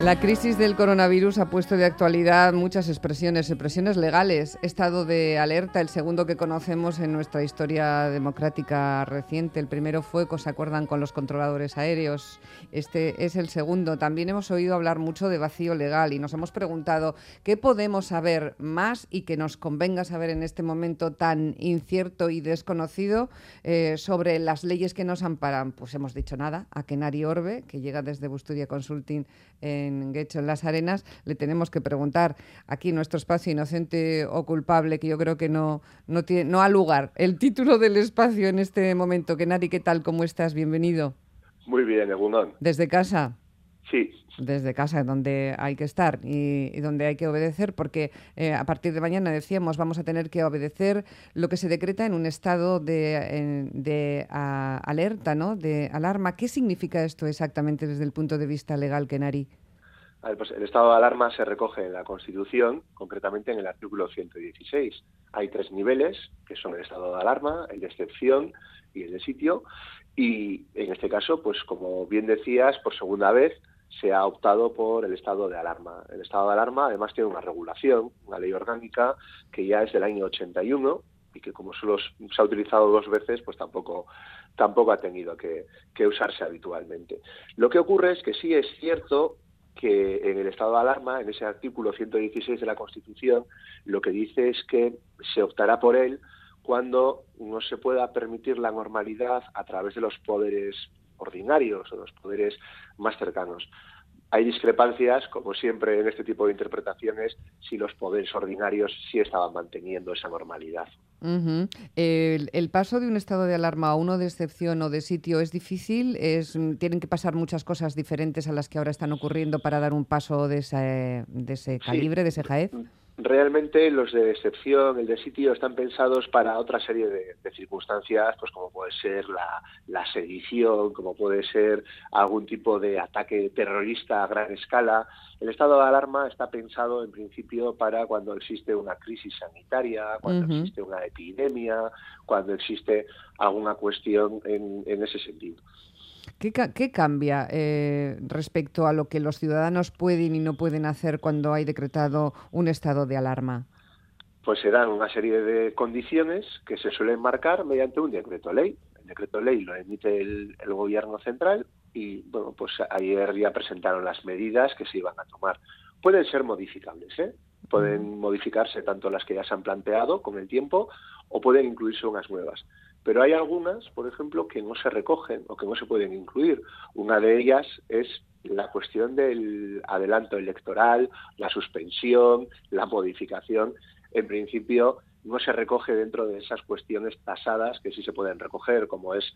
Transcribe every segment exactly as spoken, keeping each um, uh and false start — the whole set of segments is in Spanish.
La crisis del coronavirus ha puesto de actualidad muchas expresiones, expresiones legales. Estado de alerta, el segundo que conocemos en nuestra historia democrática reciente. El primero fue, ¿se acuerdan?, con los controladores aéreos. Este es el segundo. También hemos oído hablar mucho de vacío legal y nos hemos preguntado qué podemos saber más y que nos convenga saber en este momento tan incierto y desconocido eh, sobre las leyes que nos amparan. Pues hemos dicho nada. A Kenari Orbe, que llega desde Busturia Consulting en en Guecho, en Las Arenas, le tenemos que preguntar aquí nuestro espacio inocente o culpable, que yo creo que no, no, tiene, no ha lugar. El título del espacio en este momento. Kenari, ¿qué tal? ¿Cómo estás? Bienvenido. Muy bien, Egunon. ¿Desde casa? Sí. Desde casa, donde hay que estar y, y donde hay que obedecer, porque eh, a partir de mañana, decíamos, vamos a tener que obedecer lo que se decreta en un estado de, en, de a, alerta, ¿no?, de alarma. ¿Qué significa esto exactamente desde el punto de vista legal, Kenari? A ver, pues el estado de alarma se recoge en la Constitución, concretamente en el artículo ciento dieciséis. Hay tres niveles, que son el estado de alarma, el de excepción y el de sitio. Y en este caso, pues como bien decías, por segunda vez se ha optado por el estado de alarma. El estado de alarma además tiene una regulación, una ley orgánica, que ya es del año ochenta y uno y que como solo se ha utilizado dos veces, pues tampoco, tampoco ha tenido que, que usarse habitualmente. Lo que ocurre es que sí es cierto que en el estado de alarma, en ese artículo ciento dieciséis de la Constitución, lo que dice es que se optará por él cuando no se pueda permitir la normalidad a través de los poderes ordinarios o los poderes más cercanos. Hay discrepancias, como siempre en este tipo de interpretaciones, si los poderes ordinarios sí estaban manteniendo esa normalidad. Uh-huh. El, el paso de un estado de alarma a uno de excepción o de sitio es difícil, es, tienen que pasar muchas cosas diferentes a las que ahora están ocurriendo para dar un paso de ese, de ese calibre, Sí. de ese jaez. Realmente los de excepción, el de sitio, están pensados para otra serie de, de circunstancias, pues como puede ser la, la sedición, como puede ser algún tipo de ataque terrorista a gran escala. El estado de alarma está pensado en principio para cuando existe una crisis sanitaria, cuando Uh-huh. existe una epidemia, cuando existe alguna cuestión en, en ese sentido. ¿Qué, ca- qué cambia eh, respecto a lo que los ciudadanos pueden y no pueden hacer cuando hay decretado un estado de alarma? Pues se dan una serie de condiciones que se suelen marcar mediante un decreto ley. El decreto ley lo emite el, el gobierno central y, bueno, pues ayer ya presentaron las medidas que se iban a tomar. Pueden ser modificables, ¿eh? Pueden uh-huh. modificarse tanto las que ya se han planteado con el tiempo o pueden incluirse unas nuevas. Pero hay algunas, por ejemplo, que no se recogen o que no se pueden incluir. Una de ellas es la cuestión del adelanto electoral, la suspensión, la modificación. En principio no se recoge dentro de esas cuestiones tasadas que sí se pueden recoger, como es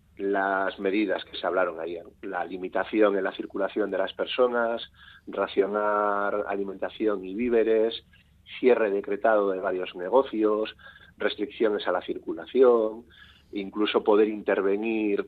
las medidas que se hablaron ayer, la limitación en la circulación de las personas, racionar alimentación y víveres, cierre decretado de varios negocios, restricciones a la circulación, incluso poder intervenir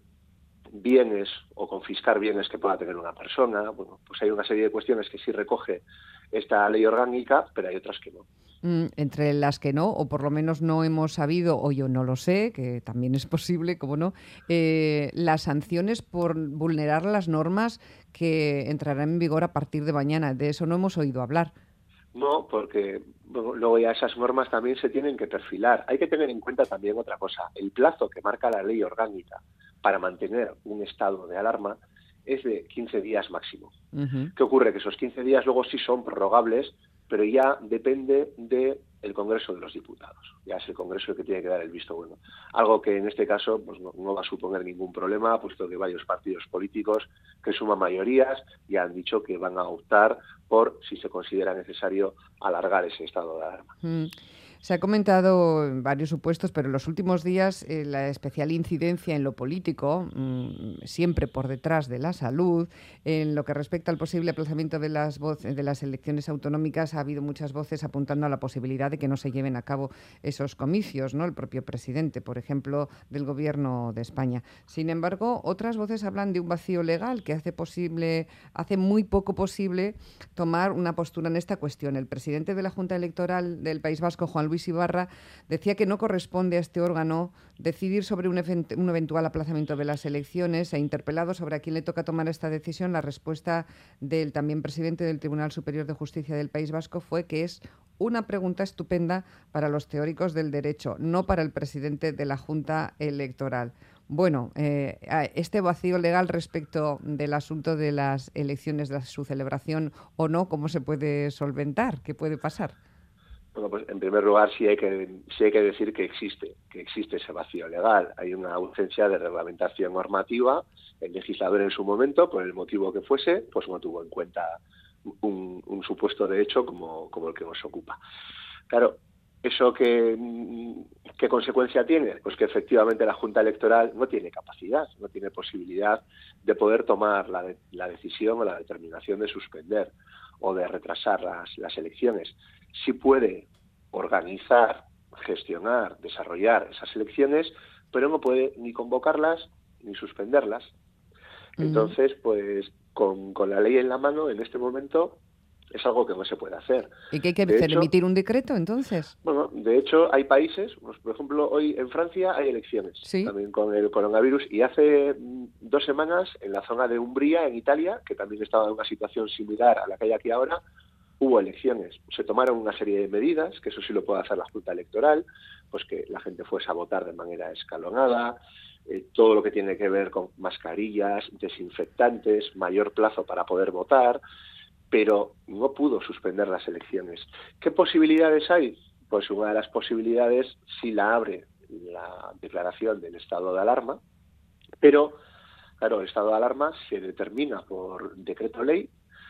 bienes o confiscar bienes que pueda tener una persona. Bueno, pues hay una serie de cuestiones que sí recoge esta ley orgánica, pero hay otras que no. Mm, entre las que no, o por lo menos no hemos sabido, o yo no lo sé, que también es posible, como no, eh, las sanciones por vulnerar las normas que entrarán en vigor a partir de mañana. De eso no hemos oído hablar. No, porque bueno, luego ya esas normas también se tienen que perfilar. Hay que tener en cuenta también otra cosa. El plazo que marca la ley orgánica para mantener un estado de alarma es de quince días máximo. Uh-huh. ¿Qué ocurre? Que esos quince días luego sí son prorrogables, pero ya depende del Congreso de los Diputados. Ya es el Congreso el que tiene que dar el visto bueno. Algo que en este caso pues no, no va a suponer ningún problema, puesto que varios partidos políticos que suman mayorías ya han dicho que van a optar por, si se considera necesario, alargar ese estado de alarma. Mm. Se ha comentado en varios supuestos, pero en los últimos días eh, la especial incidencia en lo político, mmm, siempre por detrás de la salud, en lo que respecta al posible aplazamiento de las, voces, de las elecciones autonómicas, ha habido muchas voces apuntando a la posibilidad de que no se lleven a cabo esos comicios, ¿no? El propio presidente, por ejemplo, del Gobierno de España. Sin embargo, otras voces hablan de un vacío legal que hace posible, hace muy poco posible tomar una postura en esta cuestión. El presidente de la Junta Electoral del País Vasco, Juan Luis Luis Ibarra, decía que no corresponde a este órgano decidir sobre un, un eventual aplazamiento de las elecciones, e interpelado sobre a quién le toca tomar esta decisión, la respuesta del también presidente del Tribunal Superior de Justicia del País Vasco fue que es una pregunta estupenda para los teóricos del derecho, no para el presidente de la Junta Electoral. Bueno, eh, este vacío legal respecto del asunto de las elecciones, de su celebración o no, ¿cómo se puede solventar? ¿Qué puede pasar? Bueno, pues en primer lugar sí hay que sí hay que decir que existe, que existe ese vacío legal. Hay una ausencia de reglamentación normativa. El legislador en su momento, por el motivo que fuese, pues no tuvo en cuenta un, un supuesto de hecho como, como el que nos ocupa. Claro, ¿eso qué, qué consecuencia tiene? Pues que efectivamente la Junta Electoral no tiene capacidad, no tiene posibilidad de poder tomar la, de, la decisión o la determinación de suspender o de retrasar las, las elecciones. Sí puede organizar, gestionar, desarrollar esas elecciones, pero no puede ni convocarlas ni suspenderlas. Entonces, pues con, con la ley en la mano, en este momento, es algo que no se puede hacer. ¿Y qué hay que hacer? ¿Emitir un decreto, entonces? Bueno, de hecho, hay países, pues, por ejemplo, hoy en Francia hay elecciones, ¿sí? También con el coronavirus, y hace dos semanas, en la zona de Umbría, en Italia, que también estaba en una situación similar a la que hay aquí ahora, hubo elecciones. Se tomaron una serie de medidas, que eso sí lo puede hacer la Junta Electoral, pues que la gente fuese a votar de manera escalonada, eh, todo lo que tiene que ver con mascarillas, desinfectantes, mayor plazo para poder votar, pero no pudo suspender las elecciones. ¿Qué posibilidades hay? Pues una de las posibilidades sí la abre la declaración del estado de alarma, pero, claro, el estado de alarma se determina por decreto ley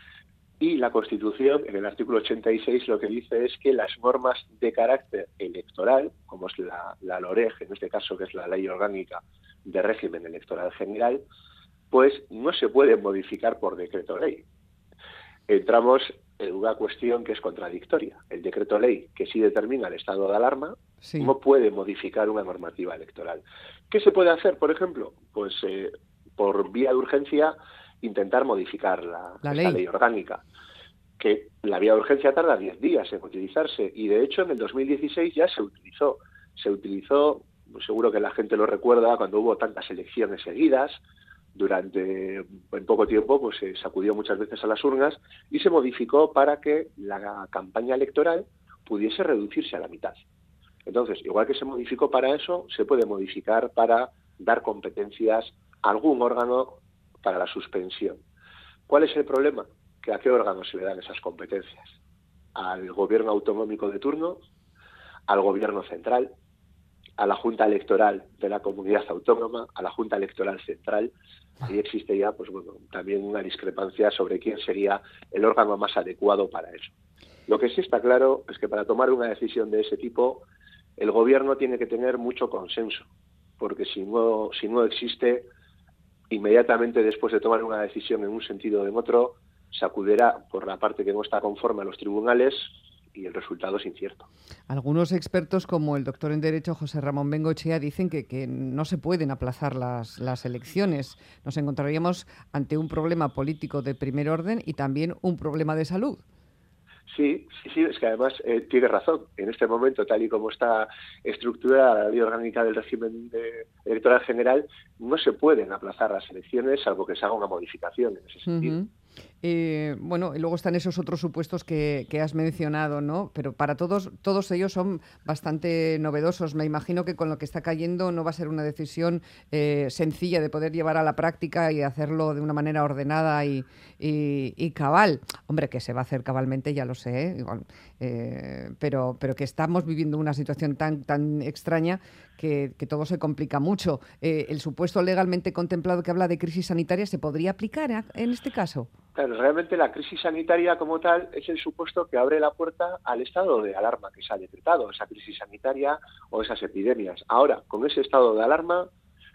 y la Constitución, en el artículo ochenta y seis, lo que dice es que las normas de carácter electoral, como es la, la LOREG, en este caso, que es la Ley Orgánica de Régimen Electoral General, pues no se pueden modificar por decreto ley. Entramos en una cuestión que es contradictoria. El decreto ley, que sí determina el estado de alarma, sí, no puede modificar una normativa electoral. ¿Qué se puede hacer, por ejemplo? Pues eh, por vía de urgencia intentar modificar la, la ley. ley orgánica, que la vía de urgencia tarda diez días en utilizarse, y de hecho en el dos mil dieciséis ya se utilizó. Se utilizó, seguro que la gente lo recuerda, cuando hubo tantas elecciones seguidas. Durante en poco tiempo pues se sacudió muchas veces a las urnas y se modificó para que la campaña electoral pudiese reducirse a la mitad. Entonces, igual que se modificó para eso, se puede modificar para dar competencias a algún órgano para la suspensión. ¿Cuál es el problema? Que ¿a qué órgano se le dan esas competencias? Al gobierno autonómico de turno, al gobierno central, a la Junta Electoral de la comunidad autónoma, a la Junta Electoral Central. Ahí existe ya, pues bueno, también una discrepancia sobre quién sería el órgano más adecuado para eso. Lo que sí está claro es que para tomar una decisión de ese tipo, el gobierno tiene que tener mucho consenso, porque si no, si no existe, inmediatamente después de tomar una decisión en un sentido o en otro, se acudirá por la parte que no está conforme a los tribunales, y el resultado es incierto. Algunos expertos, como el doctor en Derecho José Ramón Bengoechea, dicen que, que no se pueden aplazar las, las elecciones. Nos encontraríamos ante un problema político de primer orden y también un problema de salud. Sí, sí, sí, es que además eh, tiene razón. En este momento, tal y como está estructurada la ley orgánica del régimen de, electoral general, no se pueden aplazar las elecciones salvo que se haga una modificación en ese sentido. Uh-huh. Eh, bueno, y luego están esos otros supuestos que, que has mencionado, ¿no? Pero para todos, todos ellos son bastante novedosos. Me imagino que con lo que está cayendo no va a ser una decisión eh, sencilla de poder llevar a la práctica y hacerlo de una manera ordenada y, y, y cabal. Hombre, que se va a hacer cabalmente, ya lo sé, ¿eh? Igual, eh, pero, pero que estamos viviendo una situación tan, tan extraña que, que todo se complica mucho. Eh, ¿El supuesto legalmente contemplado que habla de crisis sanitaria se podría aplicar a, en este caso? Claro, realmente la crisis sanitaria como tal es el supuesto que abre la puerta al estado de alarma que se ha decretado, esa crisis sanitaria o esas epidemias. Ahora, con ese estado de alarma,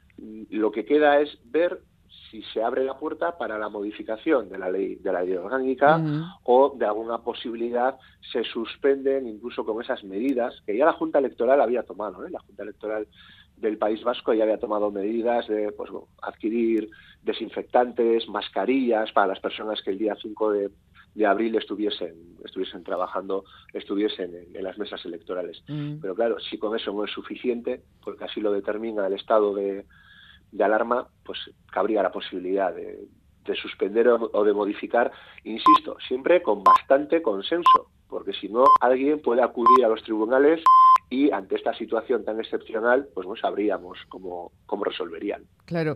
lo que queda es ver si se abre la puerta para la modificación de la ley de la ley orgánica uh-huh. o de alguna posibilidad se suspenden incluso con esas medidas que ya la Junta Electoral había tomado, ¿eh? La Junta Electoral del País Vasco ya había tomado medidas de pues, bueno, adquirir desinfectantes, mascarillas para las personas que el día cinco de, de abril estuviesen estuviesen trabajando, estuviesen en, en las mesas electorales. Mm. Pero claro, si con eso no es suficiente, porque así lo determina el estado de, de alarma, pues cabría la posibilidad de, de suspender o, o de modificar, insisto, siempre con bastante consenso, porque si no, alguien puede acudir a los tribunales y ante esta situación tan excepcional, pues no sabríamos cómo, cómo resolverían. Claro,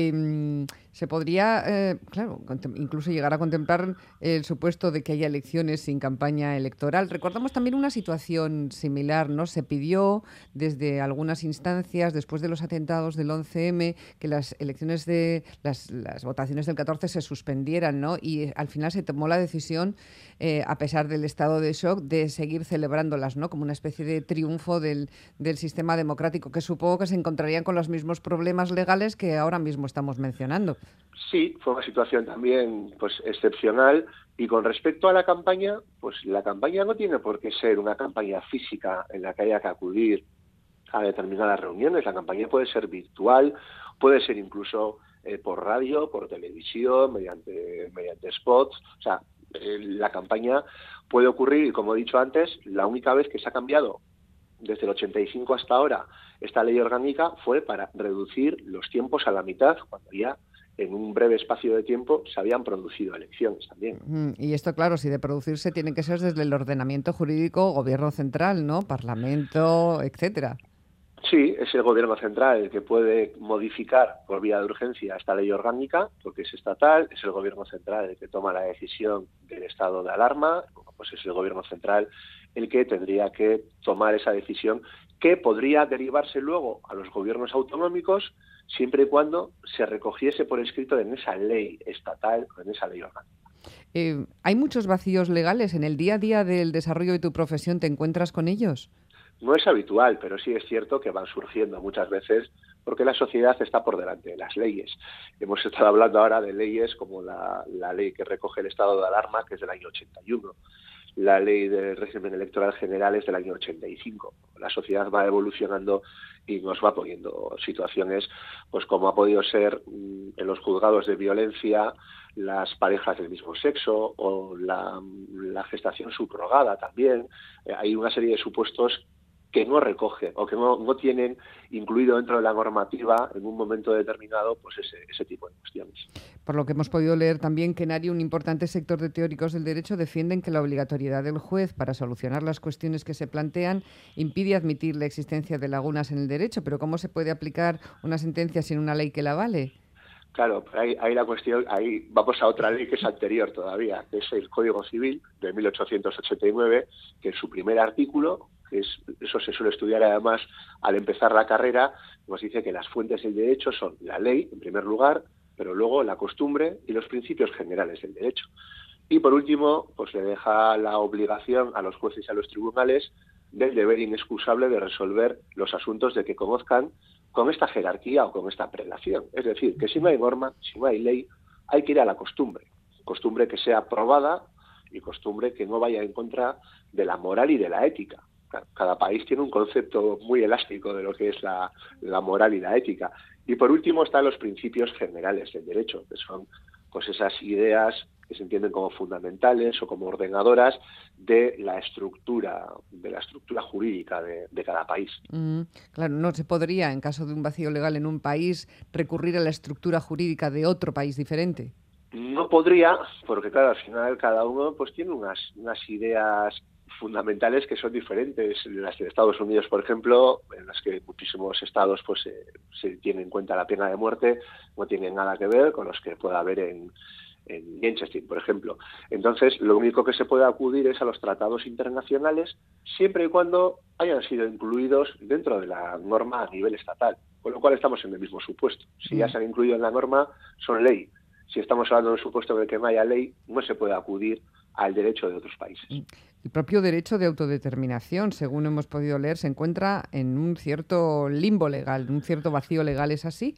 eh, se podría, eh, claro, incluso llegar a contemplar el supuesto de que haya elecciones sin campaña electoral. Recordamos también una situación similar, ¿no? Se pidió desde algunas instancias, después de los atentados del once eme, que las elecciones de las, las votaciones del catorce se suspendieran, ¿no? Y al final se tomó la decisión, eh, a pesar del estado de shock, de seguir celebrándolas, ¿no? Como una especie de triunfo del, del sistema democrático, que supongo que se encontrarían con los mismos problemas legales que que ahora mismo estamos mencionando. Sí, fue una situación también pues excepcional, y con respecto a la campaña, pues la campaña no tiene por qué ser una campaña física en la que haya que acudir a determinadas reuniones. La campaña puede ser virtual, puede ser incluso eh, por radio, por televisión, mediante mediante spots. O sea, eh, la campaña puede ocurrir, y como he dicho antes, la única vez que se ha cambiado desde el ochenta y cinco hasta ahora esta ley orgánica fue para reducir los tiempos a la mitad, cuando ya en un breve espacio de tiempo se habían producido elecciones también. Y esto, claro, si de producirse tiene que ser desde el ordenamiento jurídico, gobierno central, ¿no? Parlamento, etcétera. Sí, es el gobierno central el que puede modificar por vía de urgencia esta ley orgánica, porque es estatal. Es el gobierno central el que toma la decisión del estado de alarma. Bueno, pues es el gobierno central el que tendría que tomar esa decisión, que podría derivarse luego a los gobiernos autonómicos, siempre y cuando se recogiese por escrito en esa ley estatal o en esa ley orgánica. Eh, ¿Hay muchos vacíos legales en el día a día del desarrollo de tu profesión? ¿Te encuentras con ellos? No es habitual, pero sí es cierto que van surgiendo muchas veces, porque la sociedad está por delante de las leyes. Hemos estado hablando ahora de leyes como la, la ley que recoge el estado de alarma, que es del año ochenta y uno. La ley del régimen electoral general es del año ochenta y cinco. La sociedad va evolucionando y nos va poniendo situaciones, pues como ha podido ser mmm, en los juzgados de violencia, las parejas del mismo sexo, o la, la gestación subrogada también. Eh, hay una serie de supuestos que no recogen o que no, no tienen incluido dentro de la normativa en un momento determinado pues ese, ese tipo de cuestiones. Por lo que hemos podido leer también que en ARI un importante sector de teóricos del derecho defienden que la obligatoriedad del juez para solucionar las cuestiones que se plantean impide admitir la existencia de lagunas en el derecho. Pero ¿cómo se puede aplicar una sentencia sin una ley que la avale? Claro, ahí, ahí la cuestión, ahí vamos a otra ley que es anterior todavía, que es el Código Civil de mil ochocientos ochenta y nueve, que en su primer artículo, que es, eso se suele estudiar además al empezar la carrera, nos dice que las fuentes del derecho son la ley, en primer lugar, pero luego la costumbre y los principios generales del derecho. Y por último, pues le deja la obligación a los jueces y a los tribunales del deber inexcusable de resolver los asuntos de que conozcan con esta jerarquía o con esta prelación. Es decir, que si no hay norma, si no hay ley, hay que ir a la costumbre. Costumbre que sea probada y costumbre que no vaya en contra de la moral y de la ética. Cada país tiene un concepto muy elástico de lo que es la, la moral y la ética. Y por último están los principios generales del derecho, que son pues esas ideas que se entienden como fundamentales o como ordenadoras de la estructura, de la estructura jurídica de, de cada país. Mm, claro, no se podría, en caso de un vacío legal en un país, recurrir a la estructura jurídica de otro país diferente. No podría, porque claro, al final cada uno pues tiene unas, unas ideas fundamentales que son diferentes. Las de Estados Unidos, por ejemplo, en las que muchísimos estados pues eh, se tiene en cuenta la pena de muerte, no tienen nada que ver con los que pueda haber en, en Liechtenstein, por ejemplo. Entonces, lo único que se puede acudir es a los tratados internacionales, siempre y cuando hayan sido incluidos dentro de la norma a nivel estatal, con lo cual estamos en el mismo supuesto. Si ya se han incluido en la norma, son ley. Si estamos hablando del supuesto de que no haya ley, no se puede acudir al derecho de otros países. El propio derecho de autodeterminación, según hemos podido leer, se encuentra en un cierto limbo legal, un cierto vacío legal, ¿es así?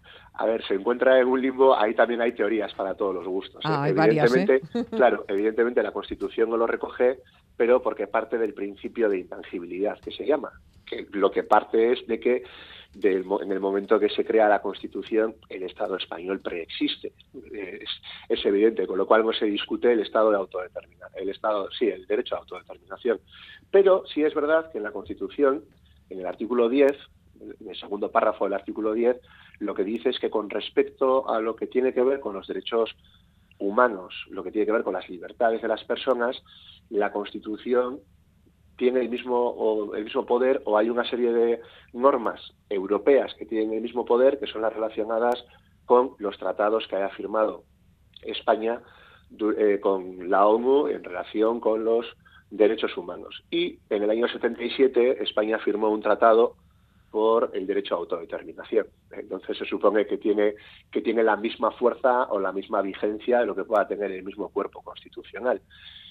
A ver, se encuentra en un limbo, ahí también hay teorías para todos los gustos. Ah, ¿eh? hay varias, evidentemente, ¿eh? Claro, evidentemente la Constitución no lo recoge, pero porque parte del principio de intangibilidad, que se llama, que lo que parte es de que del, en el momento que se crea la Constitución, el Estado español preexiste. Es, es evidente, con lo cual no se discute el Estado de autodeterminación, el Estado, sí, el derecho a autodeterminación. Pero sí es verdad que en la Constitución, en el artículo diez, en el segundo párrafo del artículo diez, lo que dice es que con respecto a lo que tiene que ver con los derechos humanos, lo que tiene que ver con las libertades de las personas, la Constitución tiene el mismo, o el mismo poder, o hay una serie de normas europeas que tienen el mismo poder, que son las relacionadas con los tratados que haya firmado España eh, con la ONU en relación con los derechos humanos. Y en el año setenta y siete España firmó un tratado por el derecho a autodeterminación. Entonces se supone que tiene que tiene la misma fuerza o la misma vigencia de lo que pueda tener el mismo cuerpo constitucional.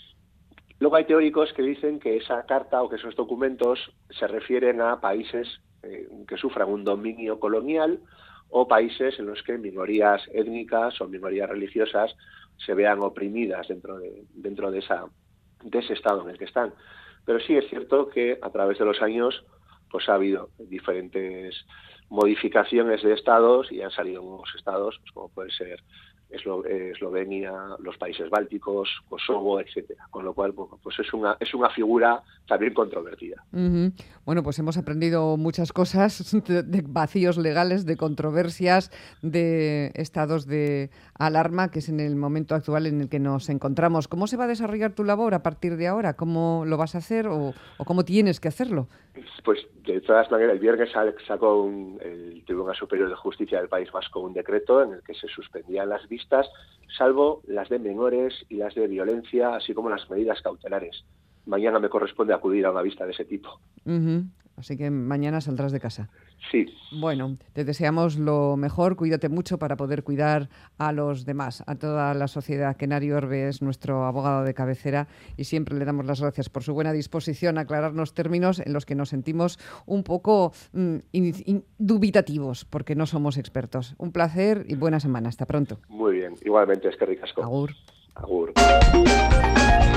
Luego hay teóricos que dicen que esa carta o que esos documentos se refieren a países eh, que sufran un dominio colonial o países en los que minorías étnicas o minorías religiosas se vean oprimidas dentro de dentro de esa de ese estado en el que están. Pero sí es cierto que a través de los años pues ha habido diferentes modificaciones de estados y han salido nuevos estados, pues, como puede ser Eslo- Eslovenia, los países bálticos, Kosovo, etcétera. Con lo cual, bueno, pues es una es una figura también controvertida. Uh-huh. Bueno, pues hemos aprendido muchas cosas de, de vacíos legales, de controversias, de estados de alarma, que es en el momento actual en el que nos encontramos. ¿Cómo se va a desarrollar tu labor a partir de ahora? ¿Cómo lo vas a hacer o, o cómo tienes que hacerlo? Pues de todas maneras, el viernes sacó un, el Tribunal Superior de Justicia del País Vasco un decreto en el que se suspendían las vistas, salvo las de menores y las de violencia, así como las medidas cautelares. Mañana me corresponde acudir a una vista de ese tipo. Uh-huh. Así que mañana saldrás de casa. Sí. Bueno, te deseamos lo mejor, cuídate mucho para poder cuidar a los demás, a toda la sociedad. Kenario Orbe es nuestro abogado de cabecera y siempre le damos las gracias por su buena disposición a aclararnos términos en los que nos sentimos un poco mm, in, in, dubitativos, porque no somos expertos. Un placer y buena semana. Hasta pronto. Muy bien. Igualmente, es que ricasco. Agur. Agur.